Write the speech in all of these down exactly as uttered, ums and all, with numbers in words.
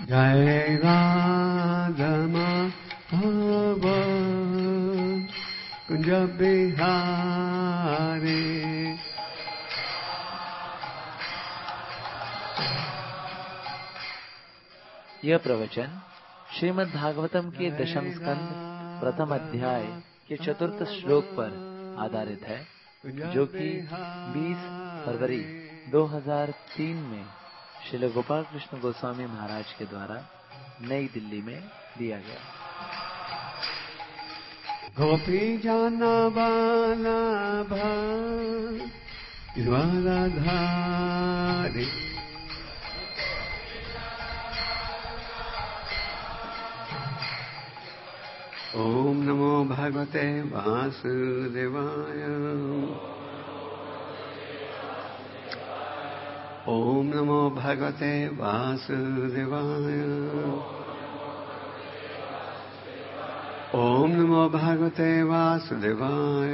Jai Radha Madhava Kunja Bihari. यह प्रवचन श्रीमद् भागवतम के दशम स्कंद प्रथम अध्याय के चतुर्थ श्लोक पर आधारित है, जो कि बीस फरवरी दो हज़ार तीन में श्रील गोपाल कृष्ण गोस्वामी महाराज के द्वारा नई दिल्ली में दिया गया। गोपी जाना बाला धारी ओम नमो भगवते वासुदेवाय। ओम नमो भगवते वासुदेवाय। ओम नमो भगवते वासुदेवाय।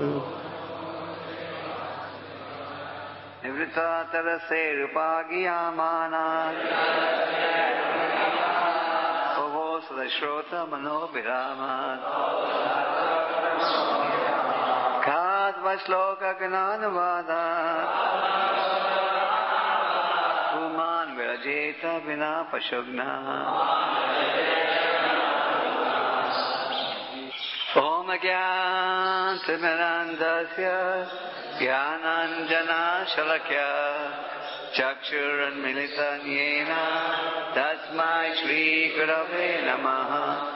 निवृत्ता तरसे रूपागियामाना श्रोता मनोभिरामात् खाद्वश्लोक ज्ञानवादात् पुमान् विरजेत विना पशुघ्ना। ओम ज्ञानतिमिरान्धस्य ज्ञानाञ्जनशलाकया चक्षुरुन्मीलितं येन तस्मै श्रीगुरवे नमः।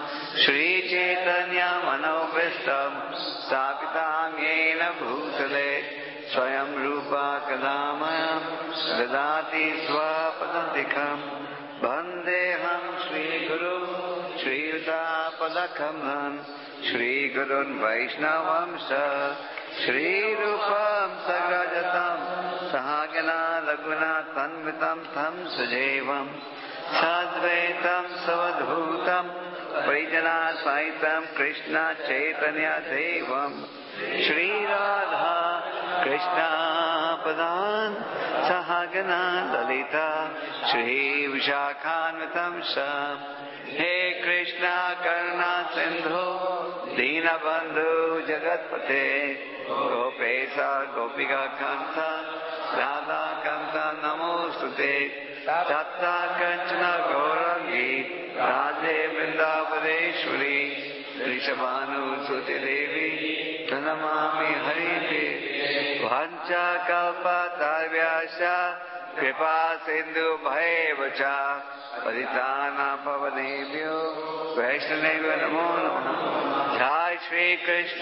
श्रीचैतन्यमनोभीष्टं स्थापितं येन भूतले स्वयं रूपा कदा मह्यं ददाति स्वपदान्तिकं। वन्देऽहं श्रीगुरुं श्रीयुतापदकमलं श्रीगुरुन् वैष्णवंश श्रीरूपं सग्रजतं सहगना रघुनाथान्वितं तं सजीवं साद्वैतं सवधूतं परिजनासहितं कृष्ण चैतन्य देवं श्रीराधा कृष्णपदान् सहगना ललिता श्रीविशाखान्वितं सं। हे कृष्ण करुणा सिंधु दीनबंधु जगतपते गोपेशा गोपिका कांत राधा कांत नमोस्तुते। तप्ता कंचन गौरंगी राधे वृंदावनेश्वरी वृषभानुसुते देवी प्रणमामि हरिते। वंचा कल्पतरुभ्यश्च कृपा सिंधु भैव च पतितानां पावनेभ्यो वैष्णवेभ्यो नमो नमः। जय श्री कृष्ण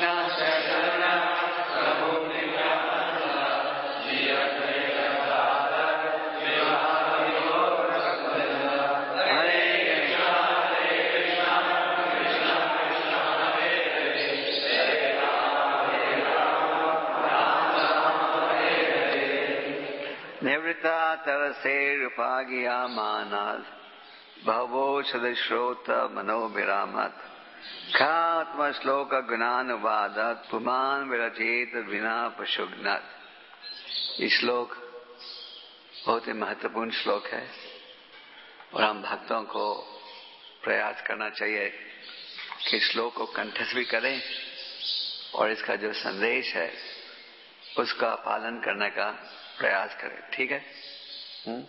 निवृत्ता तरसे रूपागियामानात् भवो सदश्रोत मनोभिरामत् खात्मश्लोक गुणानुवादात् पुमान् विरचेत विना पशुघ्नात्। ये श्लोक बहुत ही महत्वपूर्ण श्लोक है और हम भक्तों को प्रयास करना चाहिए कि श्लोक को कंठस्थ भी करें और इसका जो संदेश है उसका पालन करने का प्रयास करें। ठीक है? हुँ?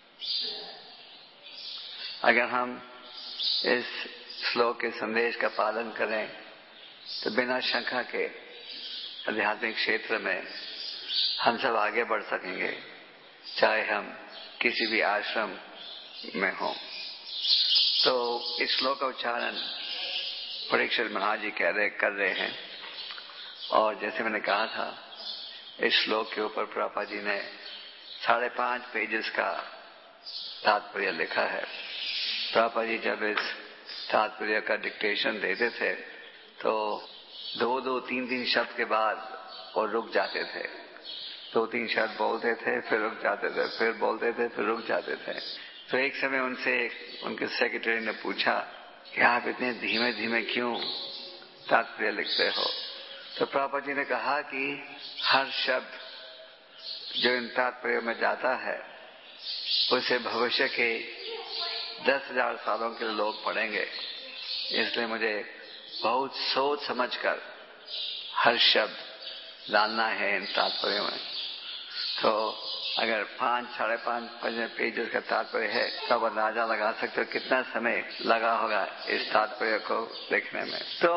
अगर हम इस श्लोक के संदेश का पालन करें तो बिना शंका के आध्यात्मिक क्षेत्र में हम सब आगे बढ़ सकेंगे, चाहे हम किसी भी आश्रम में हों। तो इस श्लोक का उच्चारण परीक्षित महाराज जी कह रहे कर रहे हैं और जैसे मैंने कहा था इस श्लोक के ऊपर प्रभुपाद जी ने साढ़े पांच पेजेस का तात्पर्य लिखा है। प्रभुपाद जी जब इस तात्पर्य का डिक्टेशन देते थे तो दो दो तीन तीन शब्द के बाद और रुक जाते थे। दो तीन शब्द बोलते थे फिर रुक जाते थे, फिर बोलते थे फिर रुक जाते थे। तो एक समय उनसे उनके सेक्रेटरी ने पूछा कि आप इतने धीमे धीमे क्यों तात्पर्य लिखते हो? तो प्रभुपाद जी ने कहा कि हर शब्द जो इन तात्पर्य में जाता है उसे भविष्य के दस हजार सालों के लोग पढ़ेंगे, इसलिए मुझे बहुत सोच समझकर हर शब्द डालना है इन तात्पर्यों में। तो अगर पांच साढ़े पांच पेजेस का तात्पर्य है तब अंदाजा लगा सकते हो कितना समय लगा होगा इस तात्पर्य को लिखने में। तो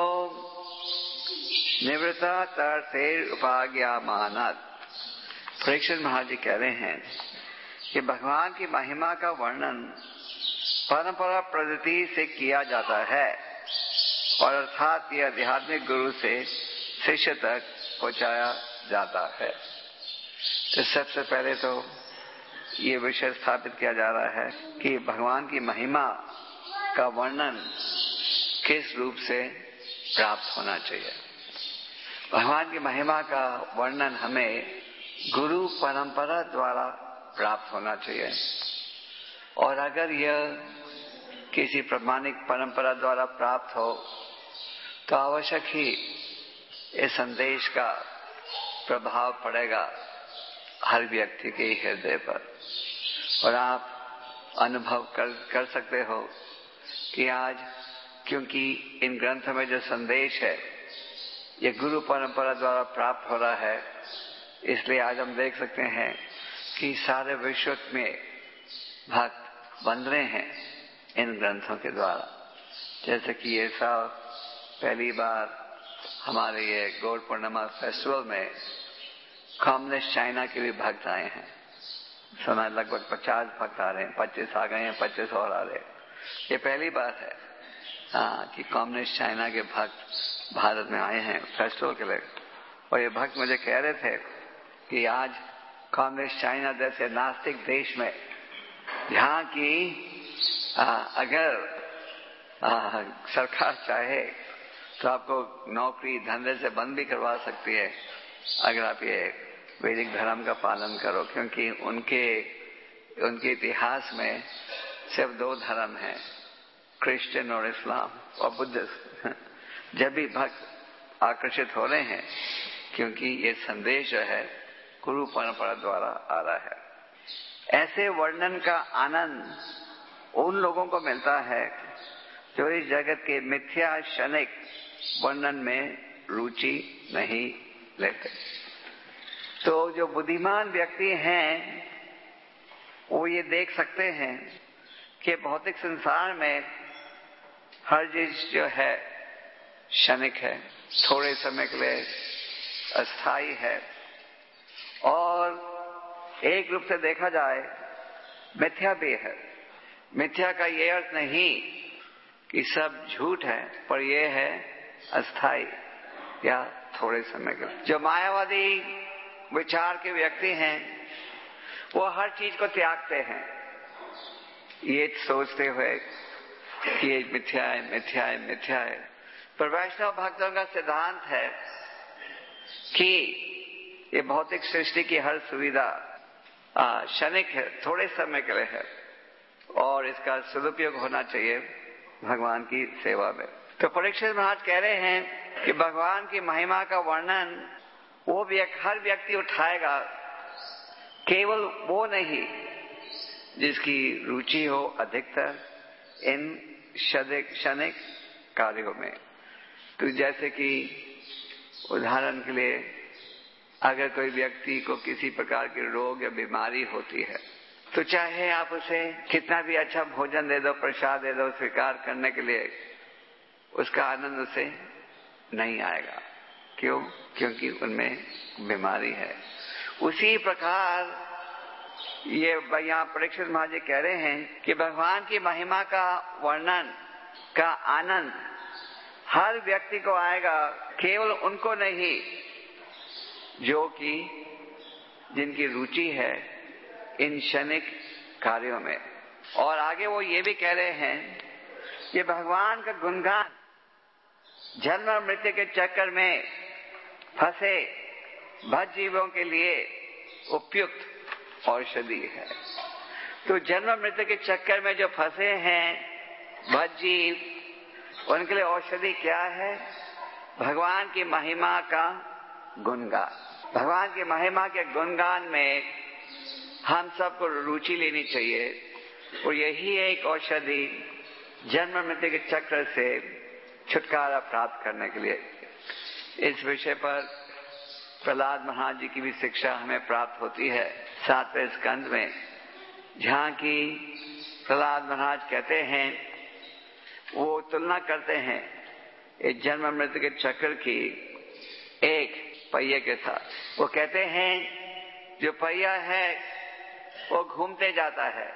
निवृत्ता तरते उपाज्ञा मानत, परीक्षित महाराज जी कह रहे हैं कि भगवान की महिमा का वर्णन परंपरा पद्धति से किया जाता है और अर्थात यह आध्यात्मिक गुरु से शिष्य तक पहुंचाया जाता है। तो सबसे पहले तो ये विषय स्थापित किया जा रहा है कि भगवान की महिमा का वर्णन किस रूप से प्राप्त होना चाहिए। भगवान की महिमा का वर्णन हमें गुरु परंपरा द्वारा प्राप्त होना चाहिए, और अगर यह किसी प्रमाणिक परंपरा द्वारा प्राप्त हो तो आवश्यक ही इस संदेश का प्रभाव पड़ेगा हर व्यक्ति के हृदय पर। और आप अनुभव कर, कर सकते हो कि आज क्योंकि इन ग्रंथों में जो संदेश है ये गुरु परंपरा द्वारा प्राप्त हो रहा है, इसलिए आज हम देख सकते हैं कि सारे विश्व में भक्त बन रहे हैं इन ग्रंथों के द्वारा। जैसे कि ये सब पहली बार हमारे ये गौर पूर्णिमा फेस्टिवल में कम्युनिस्ट चाइना के भी भक्त आए हैं। समय लगभग पचास भक्त आ रहे हैं, पच्चीस आ गए हैं, पच्चीस और आ रहे हैं। ये पहली बात है हाँ कि कम्युनिस्ट चाइना के भक्त भारत में आए हैं फेस्टिवल के लिए। और ये भक्त मुझे कह रहे थे कि आज कम्युनिस्ट चाइना जैसे नास्तिक देश में जहाँ की आ, अगर आ, सरकार चाहे तो आपको नौकरी धंधे से बंद भी करवा सकती है अगर आप ये वैदिक धर्म का पालन करो, क्योंकि उनके उनके इतिहास में सिर्फ दो धर्म हैं, क्रिश्चियन और इस्लाम और बुद्धिज्म। जब भी भक्त आकर्षित हो रहे हैं क्योंकि ये संदेश जो है गुरु परंपरा द्वारा आ रहा है। ऐसे वर्णन का आनंद उन लोगों को मिलता है जो इस जगत के मिथ्या क्षणिक वर्णन में रुचि नहीं लेते। तो जो बुद्धिमान व्यक्ति हैं वो ये देख सकते हैं कि भौतिक संसार में हर चीज जो है क्षणिक है, थोड़े समय के लिए अस्थायी है, और एक रूप से देखा जाए मिथ्या भी है। मिथ्या का ये अर्थ नहीं कि सब झूठ है, पर यह है अस्थायी या थोड़े समय के लिए। जो मायावादी विचार के व्यक्ति हैं वो हर चीज को त्यागते हैं ये सोचते हुए कि ये मिथ्या है, मिथ्या है, मिथ्या है। पर वैष्णव भक्तों का सिद्धांत है कि ये भौतिक सृष्टि की हर सुविधा क्षणिक है, थोड़े समय के लिए है, और इसका सदुपयोग होना चाहिए भगवान की सेवा में। तो परीक्षित महाराज कह रहे हैं कि भगवान की महिमा का वर्णन वो भी हर व्यक्ति उठाएगा, केवल वो नहीं जिसकी रुचि हो अधिकतर इन क्षणिक कार्यों में। तो जैसे कि उदाहरण के लिए अगर कोई व्यक्ति को किसी प्रकार के रोग या बीमारी होती है तो चाहे आप उसे कितना भी अच्छा भोजन दे दो, प्रसाद दे दो, स्वीकार करने के लिए उसका आनंद उसे नहीं आएगा। क्यों? क्योंकि उनमें बीमारी है। उसी प्रकार ये यहाँ परीक्षित महाराज जी कह रहे हैं कि भगवान की महिमा का वर्णन का आनंद हर व्यक्ति को आएगा, केवल उनको नहीं जो कि जिनकी रुचि है इन क्षणिक कार्यों में। और आगे वो ये भी कह रहे हैं कि भगवान का गुणगान जन्म और मृत्यु के चक्कर में फंसे भक्त जीवों के लिए उपयुक्त औषधि है। तो जन्म मृत्यु के चक्कर में जो फंसे हैं भक्त जीव, उनके लिए औषधि क्या है? भगवान की महिमा का गुणगान। भगवान की महिमा के गुणगान में हम सबको रुचि लेनी चाहिए, और यही एक औषधि जन्म मृत्यु के चक्र से छुटकारा प्राप्त करने के लिए। इस विषय पर प्रहलाद महाराज जी की भी शिक्षा हमें प्राप्त होती है सातवें स्कंद में, जहाँ की प्रहलाद महाराज कहते हैं, वो तुलना करते हैं इस जन्म मृत्यु के चक्र की एक पहिए के साथ। वो कहते हैं जो पहिया है वो घूमते जाता है,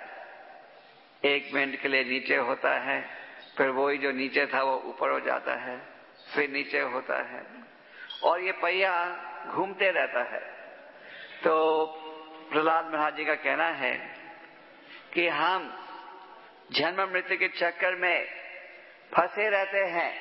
एक मिनट के लिए नीचे होता है, फिर वही जो नीचे था वो ऊपर हो जाता है, फिर नीचे होता है, और ये पहिया घूमते रहता है। तो प्रहलाद महाराज जी का कहना है कि हम जन्म मृत्यु के चक्कर में फंसे रहते हैं,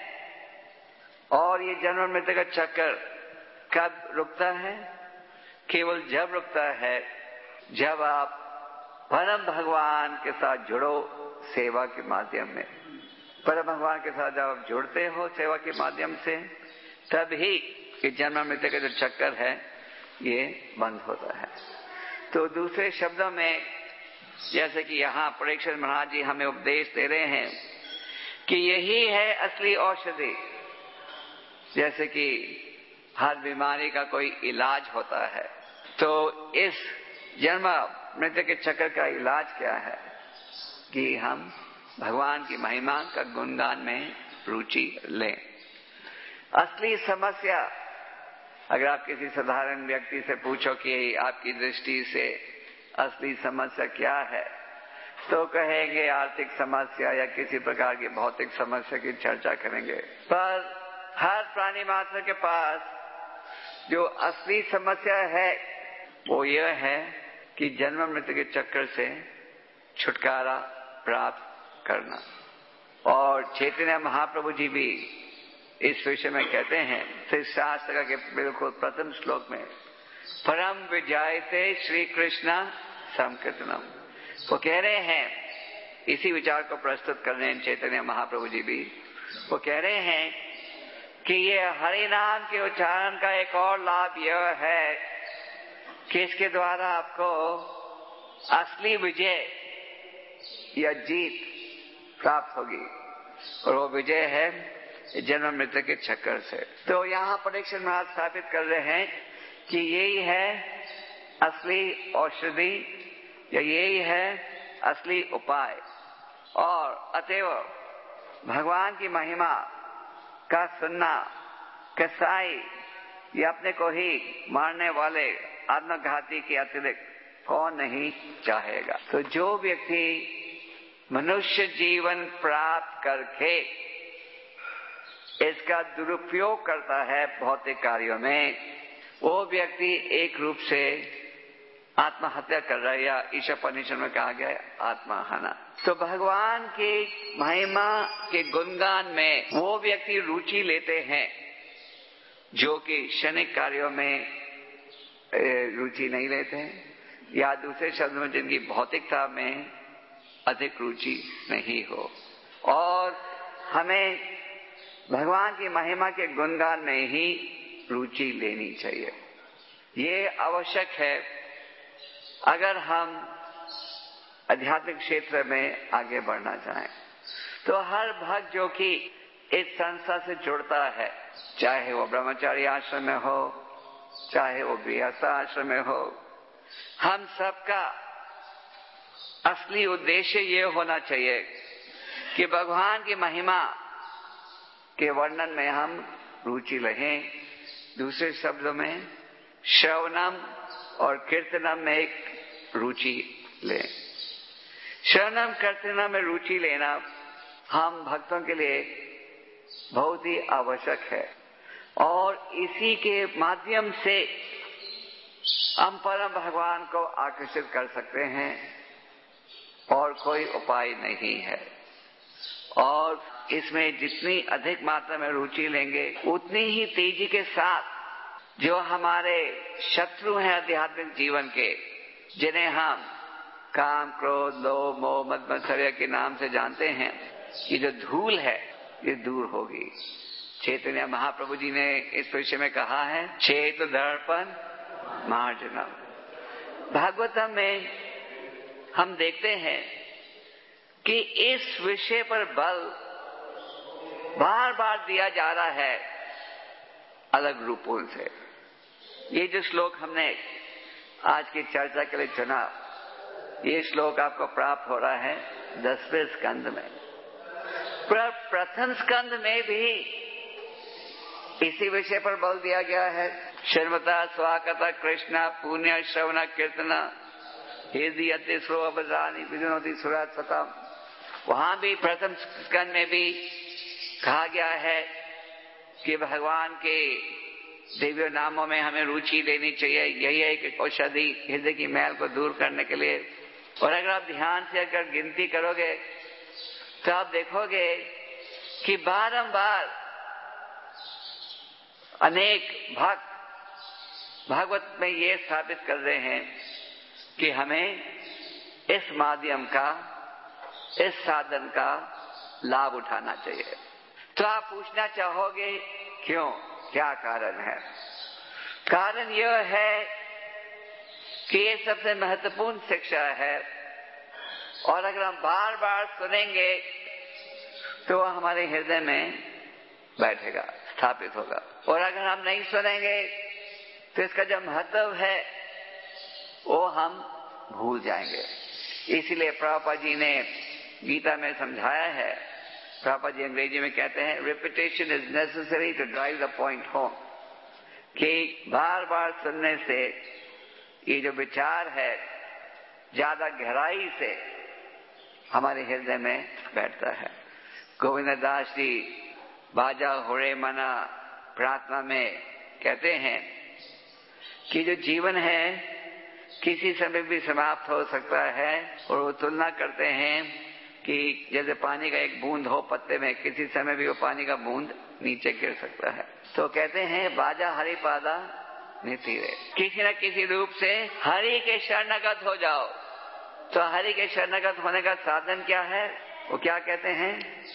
और ये जन्म मृत्यु का चक्कर कब रुकता है? केवल जब रुकता है जब आप परम भगवान के साथ जुड़ो सेवा के माध्यम में। परम भगवान के साथ जब आप जुड़ते हो सेवा के माध्यम से, तभी ये जन्म मृत्यु का जो चक्कर है ये बंद होता है। तो दूसरे शब्दों में, जैसे कि यहाँ परीक्षित महाराज जी हमें उपदेश दे रहे हैं कि यही है असली औषधि। जैसे कि हर बीमारी का कोई इलाज होता है, तो इस जन्म मृत्यु के चक्र का इलाज क्या है? कि हम भगवान की महिमा का गुणगान में रुचि लें। असली समस्या, अगर आप किसी साधारण व्यक्ति से पूछो कि आपकी दृष्टि से असली समस्या क्या है, तो कहेंगे आर्थिक समस्या या किसी प्रकार की भौतिक समस्या की चर्चा करेंगे। पर हर प्राणी मात्र के पास जो असली समस्या है वो यह है कि जन्म मृत्यु के चक्कर से छुटकारा प्राप्त करना। और चैतन्य महाप्रभु जी भी इस विषय में कहते हैं, श्री शास्त्र के बिल्कुल प्रथम श्लोक में, परम विजायते श्री कृष्ण संकीर्तनम। वो कह रहे हैं, इसी विचार को प्रस्तुत कर रहे हैं चैतन्य महाप्रभु जी भी। वो कह रहे हैं कि ये हरि नाम के उच्चारण का एक और लाभ यह है कि इसके द्वारा आपको असली विजय या जीत प्राप्त होगी, और वो विजय है जन्म मृत्यु के चक्कर से। तो यहाँ परीक्षित महाराज स्थापित कर रहे हैं कि यही है असली औषधि या यही है असली उपाय, और अतएव भगवान की महिमा का सुनना कसाई या अपने को ही मारने वाले आत्मघाती के अतिरिक्त कौन नहीं चाहेगा। तो जो व्यक्ति मनुष्य जीवन प्राप्त करके इसका दुरुपयोग करता है भौतिक कार्यों में, वो व्यक्ति एक रूप से आत्महत्या कर रहा है, या ईशापनिषद में कहा गया है आत्महना। तो भगवान की महिमा के गुणगान में वो व्यक्ति रुचि लेते हैं जो कि क्षणिक कार्यों में रुचि नहीं लेते हैं, या दूसरे शब्द में जिनकी भौतिकता में अधिक रुचि नहीं हो। और हमें भगवान की महिमा के गुणगान में ही रुचि लेनी चाहिए। ये आवश्यक है अगर हम आध्यात्मिक क्षेत्र में आगे बढ़ना चाहें। तो हर भक्त जो कि इस संस्था से जुड़ता है, चाहे वो ब्रह्मचारी आश्रम में हो, चाहे वो गृहस्थ आश्रम में हो, हम सबका असली उद्देश्य ये होना चाहिए कि भगवान की महिमा के वर्णन में हम रुचि लें। दूसरे शब्दों में श्रवणम और कीर्तनम में एक रुचि लें। श्रवणम कीर्तनम में रुचि लेना हम भक्तों के लिए बहुत ही आवश्यक है, और इसी के माध्यम से हम परम भगवान को आकर्षित कर सकते हैं, और कोई उपाय नहीं है। और इसमें जितनी अधिक मात्रा में रुचि लेंगे, उतनी ही तेजी के साथ जो हमारे शत्रु हैं आध्यात्मिक जीवन के, जिन्हें हम काम, क्रोध, लोभ, मोह, मद मत्सर्य के नाम से जानते हैं, ये जो धूल है ये दूर होगी। चैतन्य महाप्रभु जी ने इस विषय में कहा है, चेत दर्पण मार्जनम। भागवतम में हम देखते हैं कि इस विषय पर बल बार बार दिया जा रहा है अलग रूपों से। ये जो श्लोक हमने आज की चर्चा के लिए चुना, ये श्लोक आपको प्राप्त हो रहा है दसवें स्कंद में। पर प्रथम स्कंद में भी इसी विषय पर बल दिया गया है। श्रीमता स्वागता कृष्णा पुण्य श्रवण कीर्तना हृदय अति श्रोवरानी विनोदी सुरात सता। वहां भी प्रथम स्कंद में भी कहा गया है कि भगवान के दिव्य नामों में हमें रुचि लेनी चाहिए। यही है कि औषधि हृदय की मैल को दूर करने के लिए। और अगर आप ध्यान से अगर गिनती करोगे तो आप देखोगे कि बारंबार अनेक भक्त भागवत में ये स्थापित कर रहे हैं कि हमें इस माध्यम का, इस साधन का लाभ उठाना चाहिए। तो आप पूछना चाहोगे क्यों, क्या कारण है? कारण यह है कि ये सबसे महत्वपूर्ण शिक्षा है और अगर हम बार बार सुनेंगे तो वह हमारे हृदय में बैठेगा, स्थापित होगा। और अगर हम नहीं सुनेंगे तो इसका जो महत्व है वो हम भूल जाएंगे। इसलिए प्रभुपाद जी ने गीता में समझाया है, प्रभुपाद जी अंग्रेजी में कहते हैं repetition is necessary to drive the point home, कि बार बार सुनने से ये जो विचार है ज्यादा गहराई से हमारे हृदय में बैठता है। गोविंद दास जी बाजा होरे मना प्रार्थना में कहते हैं कि जो जीवन है किसी समय भी समाप्त हो सकता है। और वो तुलना करते हैं कि जैसे पानी का एक बूंद हो पत्ते में, किसी समय भी वो पानी का बूंद नीचे गिर सकता है। तो कहते हैं बाजा हरि पादा नितिरे, किसी न किसी रूप से हरि के शरणागत हो जाओ। तो हरि के शरणागत होने का साधन क्या है? वो क्या कहते हैं?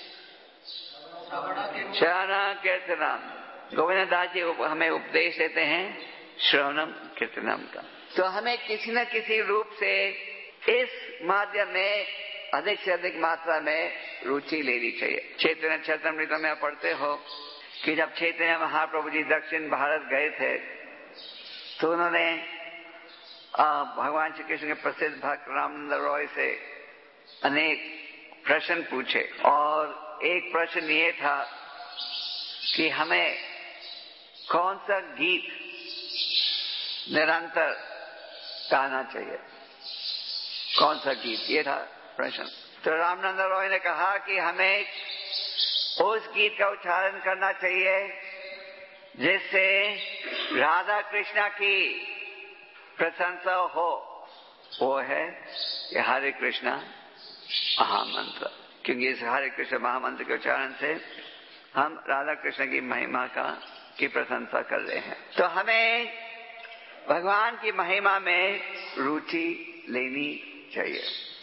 श्रवण कीर्तनम। गोविंद दास जी हमें उपदेश देते हैं श्रवणम कीर्तनम का। तो हमें किसी न किसी रूप से इस माध्यम में अधिक से अधिक मात्रा में रुचि लेनी चाहिए। चैतन्य चरितमृत में आप पढ़ते हो कि जब चैतन्य महाप्रभु जी दक्षिण भारत गए थे तो उन्होंने भगवान श्री कृष्ण के प्रसिद्ध भक्त रामानंद रॉय से अनेक प्रश्न पूछे। और एक प्रश्न ये था कि हमें कौन सा गीत निरंतर गाना चाहिए, कौन सा गीत, ये था प्रश्न। तो रामानंद रॉय ने कहा कि हमें उस गीत का उच्चारण करना चाहिए जिससे राधा कृष्णा की प्रशंसा हो। वो है ये हरे कृष्णा महामंत्र, क्योंकि इस हरे कृष्ण महामंत्र के उच्चारण से हम राधा कृष्ण की महिमा का की प्रशंसा कर रहे हैं। तो हमें भगवान की महिमा में रुचि लेनी चाहिए।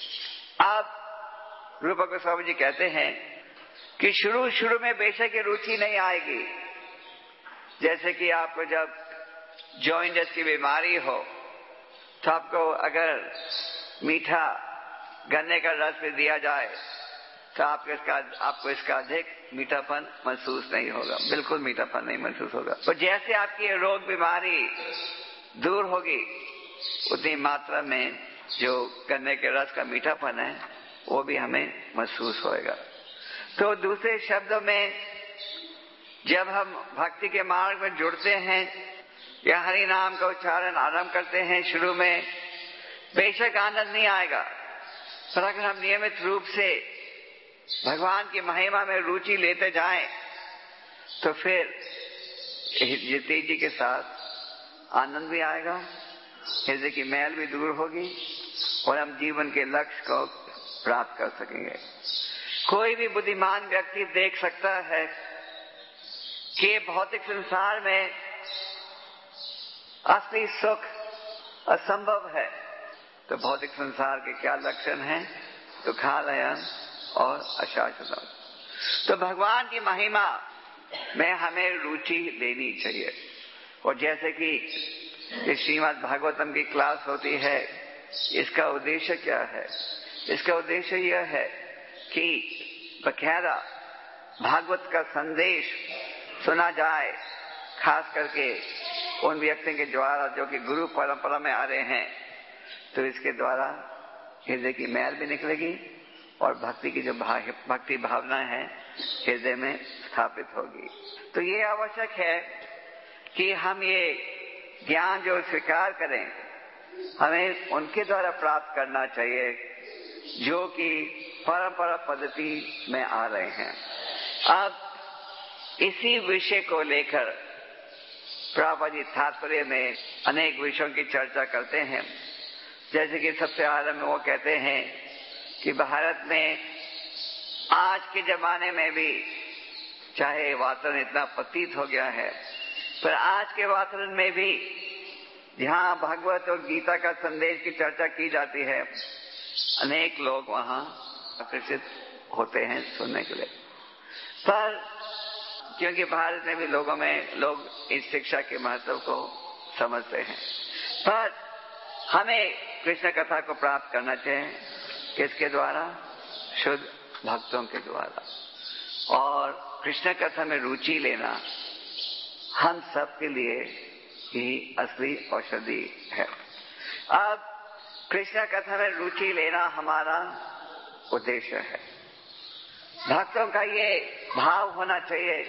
अब रूप गोस्वामी जी कहते हैं कि शुरू शुरू में बेशक ये रुचि नहीं आएगी। जैसे कि आपको जब जॉइंटिस की बीमारी हो तो आपको अगर मीठा गन्ने का रस भी दिया जाए तो आपको इसका आपको इसका अधिक मीठापन महसूस नहीं होगा, बिल्कुल मीठापन नहीं महसूस होगा। तो जैसे आपकी ये रोग बीमारी दूर होगी उतनी मात्रा में जो गन्ने के रस का मीठापन है वो भी हमें महसूस होएगा। तो दूसरे शब्दों में जब हम भक्ति के मार्ग में जुड़ते हैं या हरि नाम का उच्चारण आरंभ करते हैं, शुरू में बेशक आनंद नहीं आएगा, पर अगर हम नियमित रूप से भगवान की महिमा में रुचि लेते जाएं तो फिर तेजी के साथ आनंद भी आएगा, हृदय की मैल भी दूर होगी और हम जीवन के लक्ष्य को प्राप्त कर सकेंगे। कोई भी बुद्धिमान व्यक्ति देख सकता है कि भौतिक संसार में असली सुख असंभव है। तो भौतिक संसार के क्या लक्षण हैं? दुखालयन और अशाश्वतम। तो भगवान की महिमा में हमें रुचि लेनी चाहिए। और जैसे कि ये श्रीमद् भागवतम की क्लास होती है, इसका उद्देश्य क्या है? इसका उद्देश्य यह है कि बकायदा भागवत का संदेश सुना जाए, खास करके उन व्यक्तियों के द्वारा जो कि गुरु परंपरा में आ रहे हैं, तो इसके द्वारा हृदय की मैल भी निकलेगी और भक्ति की जो भक्ति भावना है हृदय में स्थापित होगी। तो ये आवश्यक है कि हम ये ज्ञान जो स्वीकार करें, हमें उनके द्वारा प्राप्त करना चाहिए जो कि परंपरा पद्धति में आ रहे हैं। अब इसी विषय को लेकर प्रभुपाद जी तात्पर्य में अनेक विषयों की चर्चा करते हैं। जैसे कि सबसे आरंभ में वो कहते हैं कि भारत में आज के जमाने में भी चाहे वातावरण इतना पतित हो गया है, पर आज के वातावरण में भी जहाँ भागवत और गीता का संदेश की चर्चा की जाती है, अनेक लोग वहाँ आकर्षित होते हैं सुनने के लिए। पर क्योंकि भारत में भी लोगों में लोग इस शिक्षा के महत्व को समझते हैं, पर हमें कृष्ण कथा को प्राप्त करना चाहिए। किसके द्वारा? शुद्ध भक्तों के द्वारा। और कृष्ण कथा में रुचि लेना हम सबके लिए ही असली औषधि है। अब कृष्ण कथा में रुचि लेना हमारा उद्देश्य है। भक्तों का ये भाव होना चाहिए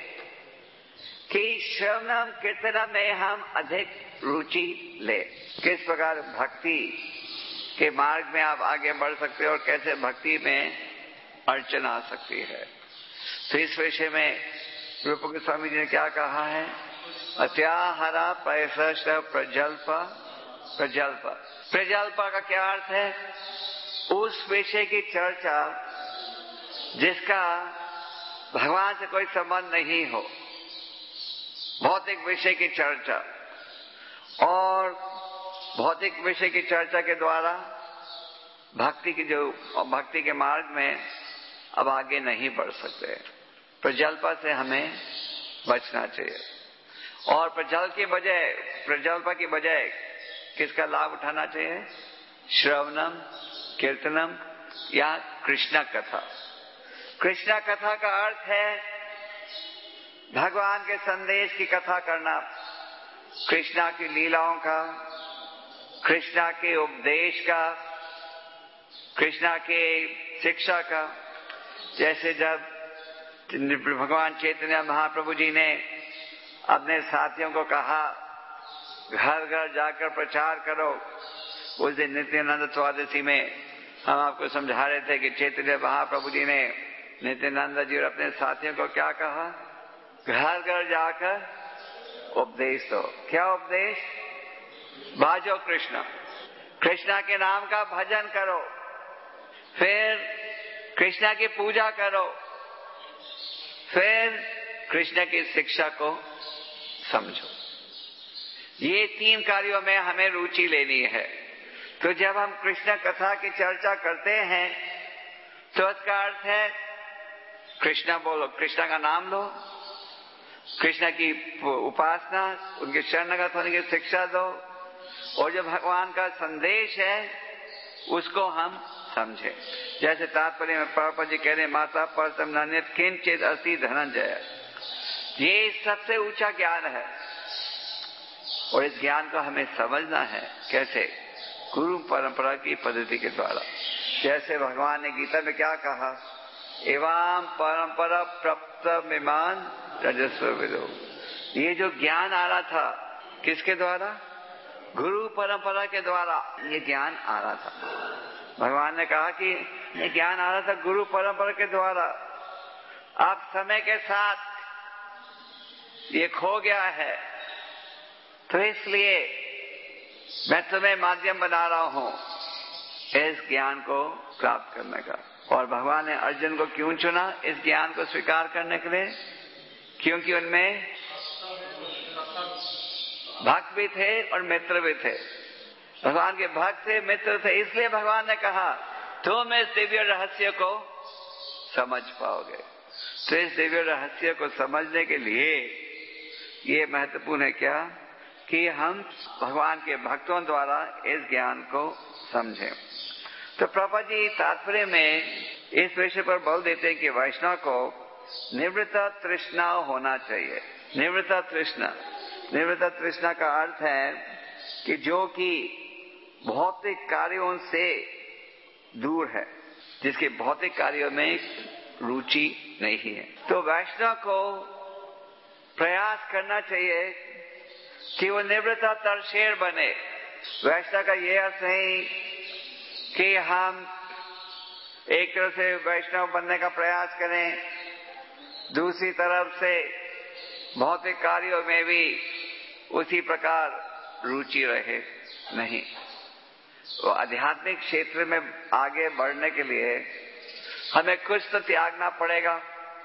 कि श्रवणम कीर्तनम में हम अधिक रुचि ले। किस प्रकार भक्ति के मार्ग में आप आगे बढ़ सकते हो और कैसे भक्ति में अड़चन आ सकती है। तो इस विषय में रूप गोस्वामी जी ने क्या कहा है? अत्याहारा पैसष्ट प्रजल्प प्रजल्प प्रजल्प का क्या अर्थ है? उस विषय की चर्चा जिसका भगवान से कोई संबंध नहीं हो, भौतिक विषय की चर्चा। और भौतिक विषय की चर्चा के द्वारा भक्ति की जो भक्ति के मार्ग में अब आगे नहीं बढ़ सकते। प्रजल्पा से हमें बचना चाहिए। और प्रजल की बजाय प्रजल्पा की बजाय किसका लाभ उठाना चाहिए? श्रवणम कीर्तनम या कृष्ण कथा। कृष्ण कथा का अर्थ है भगवान के संदेश की कथा करना, कृष्णा की लीलाओं का, कृष्णा के उपदेश का, कृष्णा के शिक्षा का। जैसे जब भगवान चैतन्य महाप्रभु जी ने अपने साथियों को कहा घर घर जाकर प्रचार करो, उस दिन नित्यानंद द्वादशी में हम आपको समझा रहे थे कि चैतन्य महाप्रभु जी ने नित्यानंद जी और अपने साथियों को क्या कहा? घर घर जाकर उपदेश दो। क्या उपदेश? बाजो कृष्ण, कृष्णा के नाम का भजन करो, फिर कृष्णा की पूजा करो, फिर कृष्ण की शिक्षा को समझो। ये तीन कार्यों में हमें रुचि लेनी है। तो जब हम कृष्ण कथा की चर्चा करते हैं तो इसका अर्थ है कृष्णा बोलो, कृष्णा का नाम लो, कृष्ण की उपासना, उनके शरणगत होने की शिक्षा दो, और जो भगवान का संदेश है उसको हम समझे। जैसे तात्पर्य में प्रभुपाद जी कह रहे माता परतम नान्यत किंचित अस्ति धनंजय, ये सबसे ऊंचा ज्ञान है और इस ज्ञान को हमें समझना है। कैसे? गुरु परंपरा की पद्धति के द्वारा। जैसे भगवान ने गीता में क्या कहा? एवं परंपरा प्राप्त विमान रजस्व विदो। ये जो ज्ञान आ रहा था किसके द्वारा? गुरु परंपरा के द्वारा ये ज्ञान आ रहा था। भगवान ने कहा कि ये ज्ञान आ रहा था गुरु परंपरा के द्वारा। अब समय के साथ ये खो गया है, तो इसलिए मैं तुम्हें माध्यम बना रहा हूं इस ज्ञान को प्राप्त करने का। और भगवान ने अर्जुन को क्यों चुना इस ज्ञान को स्वीकार करने के लिए? क्योंकि उनमें भक्त भी थे और मित्र भी थे। भगवान के भक्त थे, मित्र थे, इसलिए भगवान ने कहा तुम इस दिव्य रहस्य को समझ पाओगे। तो इस दिव्य रहस्य को समझने के लिए ये महत्वपूर्ण है क्या कि हम भगवान के भक्तों द्वारा इस ज्ञान को समझें। तो प्रभुपाद जी तात्पर्य में इस विषय पर बल देते हैं कि वैष्णव को निवृत्त तृष्णा होना चाहिए। निवृत्त तृष्णा, निवृत्त तृष्णा का अर्थ है कि जो कि भौतिक कार्यों से दूर है, जिसके भौतिक कार्यों में रुचि नहीं है। तो वैष्णव को प्रयास करना चाहिए कि वो निवृत्त तरशेर बने। वैष्णव का ये अर्थ नहीं कि हम एक तरफ से वैष्णव बनने का प्रयास करें, दूसरी तरफ से भौतिक कार्यों में भी उसी प्रकार रुचि रहे। नहीं, वो आध्यात्मिक क्षेत्र में आगे बढ़ने के लिए हमें कुछ तो त्यागना पड़ेगा।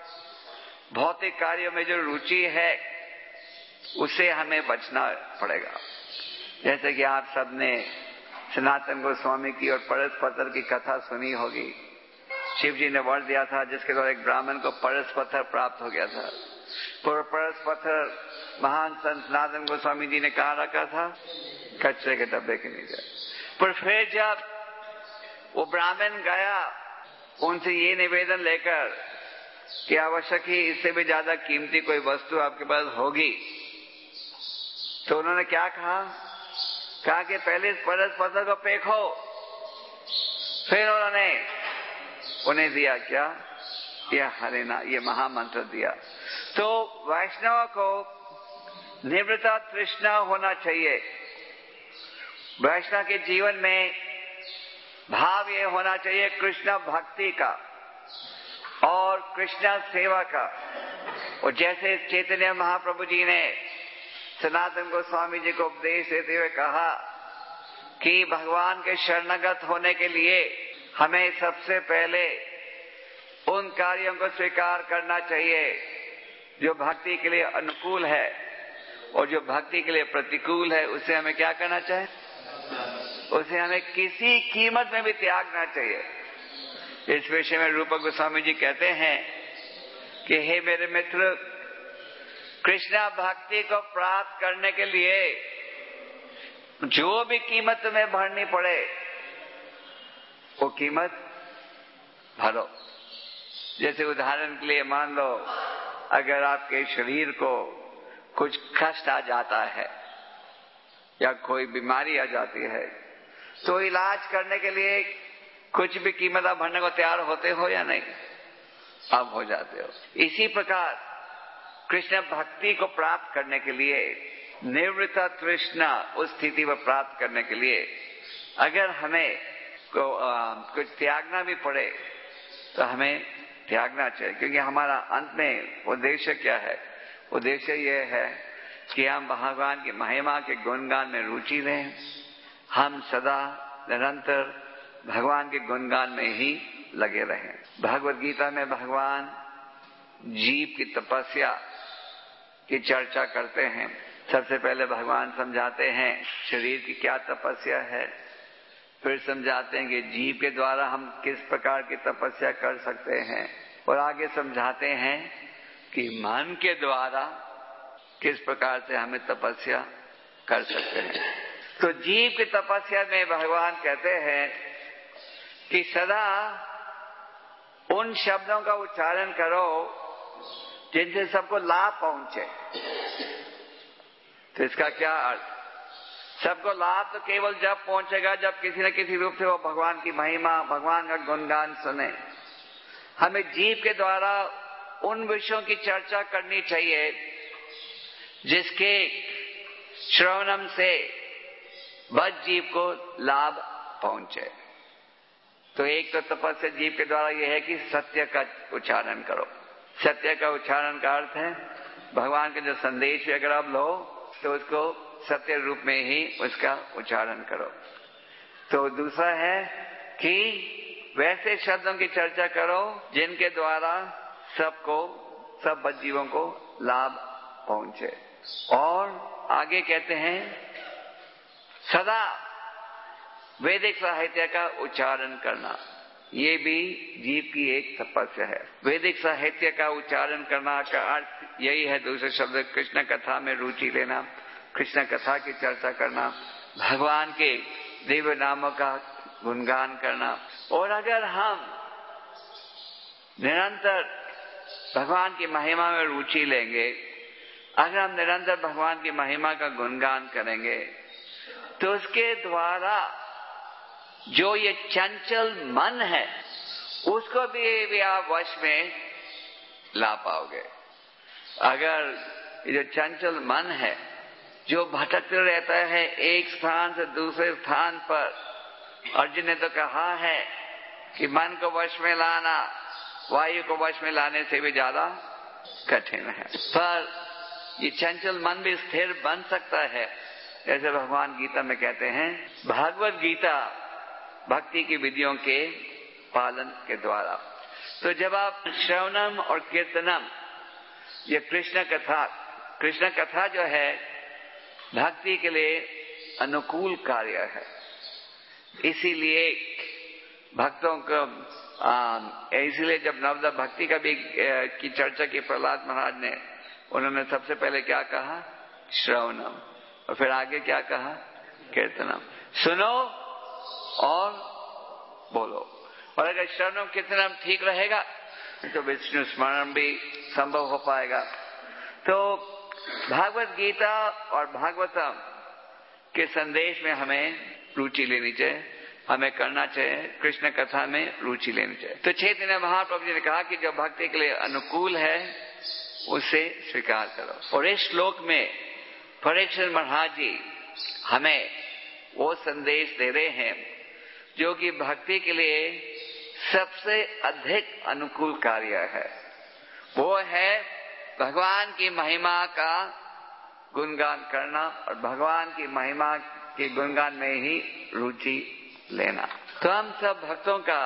भौतिक कार्यों में जो रुचि है उससे हमें बचना पड़ेगा। जैसे कि आप सबने सनातन गोस्वामी की और परसपत्र की कथा सुनी होगी। शिव जी ने वर दिया था जिसके द्वारा एक ब्राह्मण को परसपत्र प्राप्त हो गया था। परसपत्र महान संत सनातन गोस्वामी जी ने कहाँ रखा था? कचरे के डब्बे के नीचे। पर फिर जब वो ब्राह्मण गया उनसे ये निवेदन लेकर कि आवश्यक ही इससे भी ज्यादा कीमती कोई वस्तु आपके पास होगी, तो उन्होंने क्या कहा? कहा कि पहले इस परसपत्र को फेंको। फिर उन्होंने उन्हें दिया क्या? यह हरिना, ये महामंत्र दिया। तो वैष्णव को निवृत्त तृष्णा होना चाहिए। वैष्णव के जीवन में भाव ये होना चाहिए कृष्ण भक्ति का और कृष्ण सेवा का। और जैसे चैतन्य महाप्रभु जी ने सनातन गोस्वामी जी को उपदेश देते हुए कहा कि भगवान के शरणागत होने के लिए हमें सबसे पहले उन कार्यों को स्वीकार करना चाहिए जो भक्ति के लिए अनुकूल है, और जो भक्ति के लिए प्रतिकूल है उसे हमें क्या करना चाहिए? उसे हमें किसी कीमत में भी त्यागना चाहिए। इस विषय में रूप गोस्वामी जी कहते हैं कि हे मेरे मित्र, कृष्णा भक्ति को प्राप्त करने के लिए जो भी कीमत तुम्हें भरनी पड़े वो कीमत भरो। जैसे उदाहरण के लिए मान लो अगर आपके शरीर को कुछ कष्ट आ जाता है या कोई बीमारी आ जाती है तो इलाज करने के लिए कुछ भी कीमत आप भरने को तैयार होते हो या नहीं? आप हो जाते हो। इसी प्रकार कृष्ण भक्ति को प्राप्त करने के लिए, निवृत्त तृष्णा उस स्थिति को प्राप्त करने के लिए अगर हमें को आ, कुछ त्यागना भी पड़े तो हमें त्यागना चाहिए, क्योंकि हमारा अंत में उद्देश्य क्या है? उद्देश्य यह है कि हम भगवान की महिमा के गुणगान में रुचि लें। हम सदा निरंतर भगवान के गुणगान में ही लगे रहें। भगवत गीता में भगवान जीव की तपस्या की चर्चा करते हैं। सबसे पहले भगवान समझाते हैं शरीर की क्या तपस्या है, फिर समझाते हैं कि जीव के द्वारा हम किस प्रकार की तपस्या कर सकते हैं, और आगे समझाते हैं कि मन के द्वारा किस प्रकार से हमें तपस्या कर सकते हैं। तो जीव की तपस्या में भगवान कहते हैं कि सदा उन शब्दों का उच्चारण करो जिनसे सबको लाभ पहुंचे। तो इसका क्या अर्थ? सबको लाभ तो केवल जब पहुंचेगा जब किसी न किसी रूप से वो भगवान की महिमा, भगवान का गुणगान सुने। हमें जीव के द्वारा उन विषयों की चर्चा करनी चाहिए जिसके श्रवणम से बद्ध जीव को लाभ पहुंचे। तो एक तो तपस्या जीव के द्वारा यह है कि सत्य का उच्चारण करो। सत्य का उच्चारण का अर्थ है भगवान के जो संदेश भी अगर आप लो तो उसको सत्य रूप में ही उसका उच्चारण करो। तो दूसरा है कि वैसे शब्दों की चर्चा करो जिनके द्वारा सबको, सब बद्ध जीवों को लाभ पहुंचे। और आगे कहते हैं सदा वैदिक साहित्य का उच्चारण करना, ये भी जीव की एक तपस्या है। वैदिक साहित्य का उच्चारण करना का अर्थ यही है, दूसरे शब्द कृष्ण कथा में रुचि लेना, कृष्ण कथा की चर्चा करना, भगवान के दिव्य नामों का गुणगान करना। और अगर हम निरंतर भगवान की महिमा में रुचि लेंगे, अगर हम निरंतर भगवान की महिमा का गुणगान करेंगे, तो उसके द्वारा जो ये चंचल मन है उसको भी, भी आप वश में ला पाओगे। अगर ये जो चंचल मन है जो भटकते रहता है एक स्थान से दूसरे स्थान पर, अर्जुन ने तो कहा है कि मन को वश में लाना वायु को वश में लाने से भी ज्यादा कठिन है, पर ये चंचल मन भी स्थिर बन सकता है। जैसे भगवान गीता में कहते हैं, भागवत गीता भक्ति की विधियों के पालन के द्वारा। तो जब आप श्रवणम और कीर्तनम, ये कृष्ण कथा, कृष्ण कथा जो है भक्ति के लिए अनुकूल कार्य है, इसीलिए भक्तों को इसीलिए जब नवदा भक्ति का भी की चर्चा की प्रहलाद महाराज ने, उन्होंने सबसे पहले क्या कहा? श्रवणम, और फिर आगे क्या कहा? कीर्तनम। सुनो और बोलो। और अगर श्रवणम कीर्तनम ठीक रहेगा तो विष्णु स्मरण भी संभव हो पाएगा। तो भागवत गीता और भागवतम के संदेश में हमें रुचि लेनी चाहिए, हमें करना चाहिए, कृष्ण कथा में रुचि लेनी चाहिए। तो चैतन्य महाप्रभु जी ने कहा कि जो भक्ति के लिए अनुकूल है उसे स्वीकार करो। और इस श्लोक में परीक्षित महाराज जी हमें वो संदेश दे रहे हैं जो कि भक्ति के लिए सबसे अधिक अनुकूल कार्य है। वो है भगवान की महिमा का गुणगान करना और भगवान की महिमा के गुणगान में ही रुचि लेना। तो हम सब भक्तों का